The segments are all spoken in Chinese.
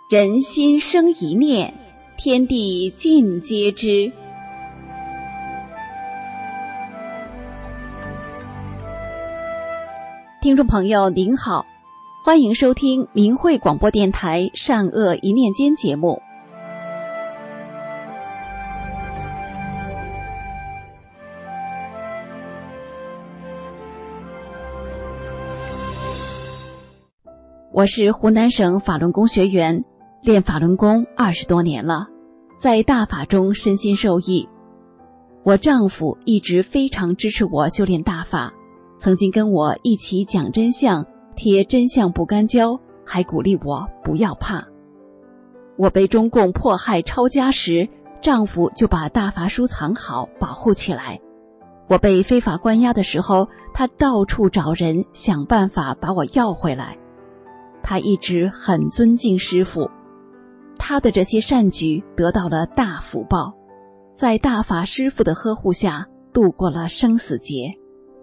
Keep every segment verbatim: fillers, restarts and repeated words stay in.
人心生一念，天地尽皆知。听众朋友您好，欢迎收听明慧广播电台善恶一念间节目。我是湖南省法轮功学员，练法轮功二十多年了，在大法中身心受益。我丈夫一直非常支持我修炼大法，曾经跟我一起讲真相，贴真相不干胶，还鼓励我不要怕。我被中共迫害抄家时，丈夫就把大法书藏好保护起来。我被非法关押的时候，他到处找人想办法把我要回来。他一直很尊敬师父，他的这些善举得到了大福报，在大法师父的呵护下度过了生死劫。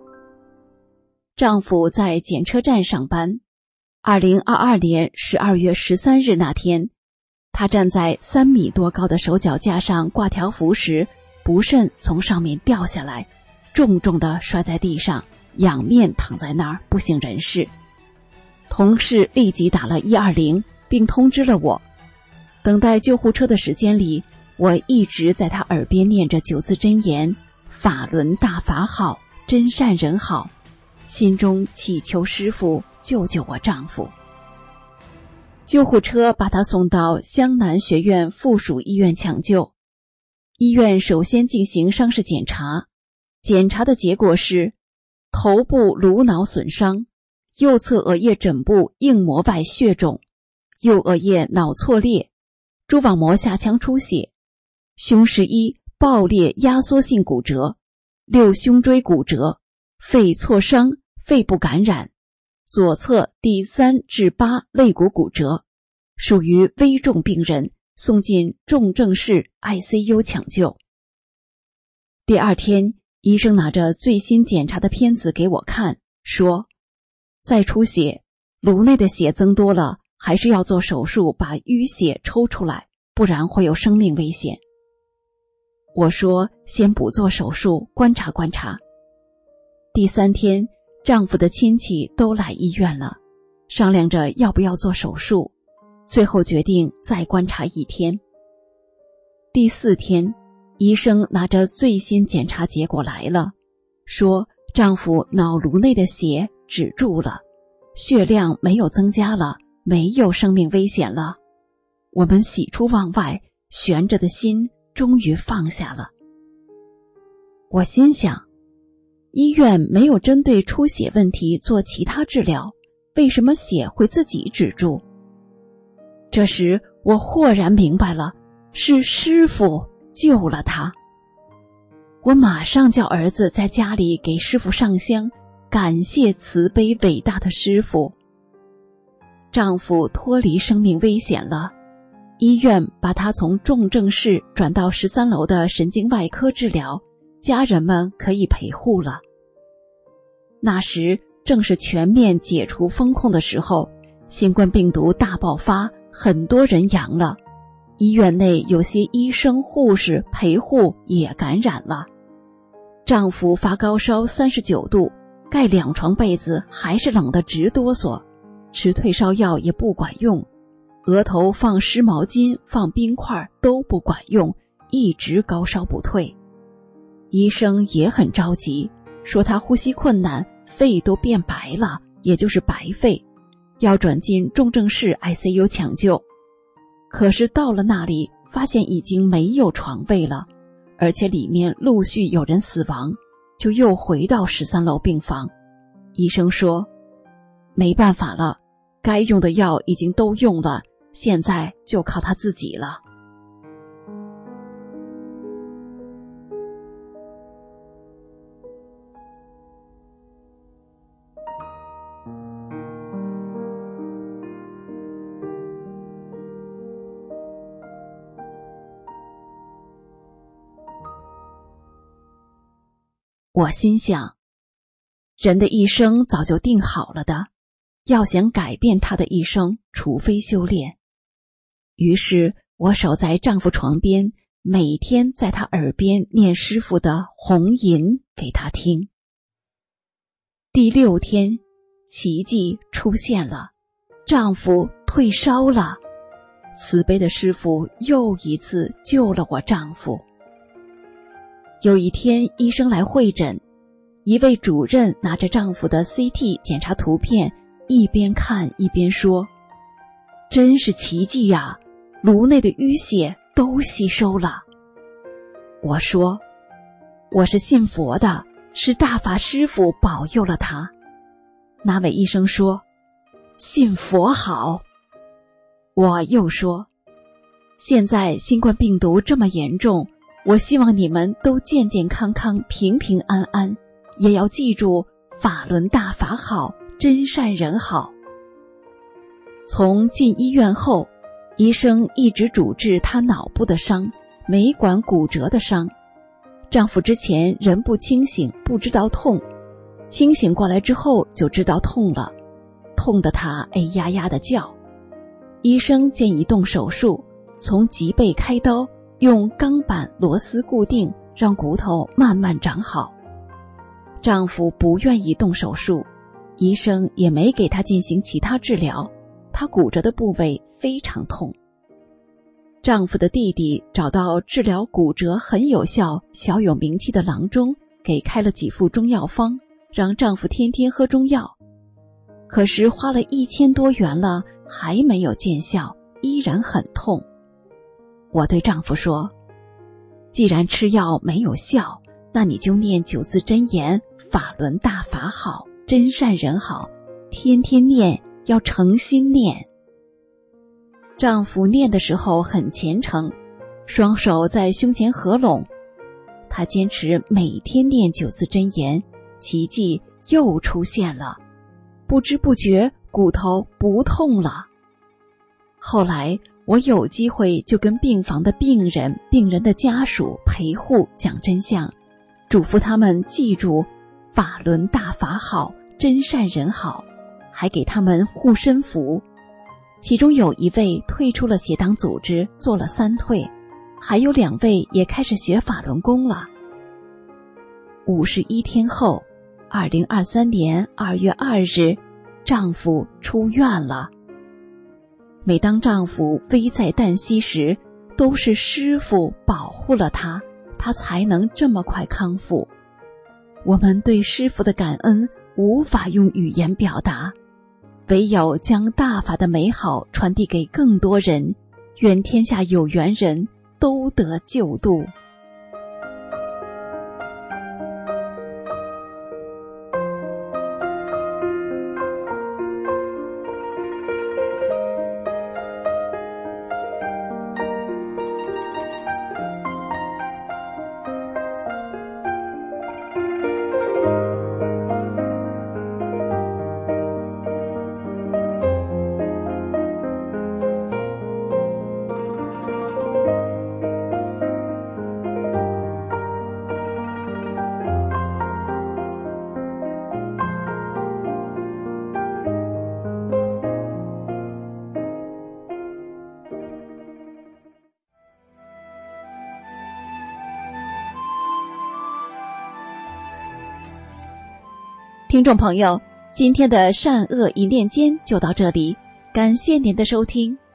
丈夫在检车站上班，二零二二年十二月十三日那天，他站在三米多高的手脚架上挂条幅时，不慎从上面掉下来，重重地摔在地上，仰面躺在那儿不省人事。同事立即打了一二零，并通知了我。等待救护车的时间里，我一直在他耳边念着九字真言：法轮大法好，真善人好，心中祈求师父救救我丈夫。救护车把他送到湘南学院附属医院抢救。医院首先进行伤势检查，检查的结果是头部颅脑损伤，右侧额叶枕部硬膜外血肿，右额叶脑错裂，蛛网膜下腔出血，胸十一爆裂压缩性骨折，六胸椎骨折，肺挫伤，肺部感染，左侧第三至八肋骨骨折，属于危重病人，送进重症室 I C U 抢救。第二天，医生拿着最新检查的片子给我看，说再出血，颅内的血增多了，还是要做手术把淤血抽出来，不然会有生命危险。我说先不做手术，观察观察。第三天，丈夫的亲戚都来医院了，商量着要不要做手术，最后决定再观察一天。第四天，医生拿着最新检查结果来了，说丈夫脑颅内的血止住了，血量没有增加了，没有生命危险了。我们喜出望外，悬着的心终于放下了。我心想，医院没有针对出血问题做其他治疗，为什么血会自己止住？这时我豁然明白了，是师父救了他。我马上叫儿子在家里给师父上香，感谢慈悲伟大的师父。丈夫脱离生命危险了，医院把他从重症室转到十三楼的神经外科治疗，家人们可以陪护了。那时正是全面解除封控的时候，新冠病毒大爆发，很多人阳了，医院内有些医生护士陪护也感染了。丈夫发高烧三十九度，盖两床被子还是冷得直哆嗦，吃退烧药也不管用，额头放湿毛巾放冰块都不管用，一直高烧不退。医生也很着急，说他呼吸困难，肺都变白了，也就是白肺，要转进重症室 I C U 抢救。可是到了那里，发现已经没有床位了，而且里面陆续有人死亡，就又回到十三楼病房。医生说没办法了，该用的药已经都用了，现在就靠他自己了。我心想，人的一生早就定好了的，要想改变他的一生，除非修炼。 于是我守在丈夫床边，每天在他耳边念师父的红吟给他听。第六天，奇迹出现了，丈夫退烧了。慈悲的师父又一次救了我丈夫。有一天，医生来会诊，一位主任拿着丈夫的 C T 检查图片，一边看一边说：真是奇迹呀，颅内的淤血都吸收了。我说：我是信佛的，是大法师父保佑了他。那位医生说：信佛好。我又说：现在新冠病毒这么严重，我希望你们都健健康康、平平安安，也要记住法轮大法好，真善人好。从进医院后，医生一直主治她脑部的伤，没管骨折的伤。丈夫之前人不清醒，不知道痛，清醒过来之后就知道痛了，痛得他哎呀呀的叫。医生建议动手术，从脊背开刀，用钢板螺丝固定，让骨头慢慢长好。丈夫不愿意动手术，医生也没给他进行其他治疗，他骨折的部位非常痛。丈夫的弟弟找到治疗骨折很有效、小有名气的郎中，给开了几副中药方，让丈夫天天喝中药。可是花了一千多元了，还没有见效，依然很痛。我对丈夫说：既然吃药没有效，那你就念九字真言，法轮大法好，真善人好，天天念，要诚心念。丈夫念的时候很虔诚，双手在胸前合拢，他坚持每天念九字真言，奇迹又出现了，不知不觉骨头不痛了。后来我有机会就跟病房的病人、病人的家属、陪护讲真相，嘱咐他们记住法轮大法好，真善人好，还给他们护身符。其中有一位退出了邪党组织，做了三退，还有两位也开始学法轮功了。五十一天后，二零二三年二月二日，丈夫出院了。每当丈夫危在旦夕时，都是师父保护了他，他才能这么快康复。我们对师父的感恩无法用语言表达，唯有将大法的美好传递给更多人，愿天下有缘人都得救度。听众朋友，今天的善恶一念间就到这里，感谢您的收听。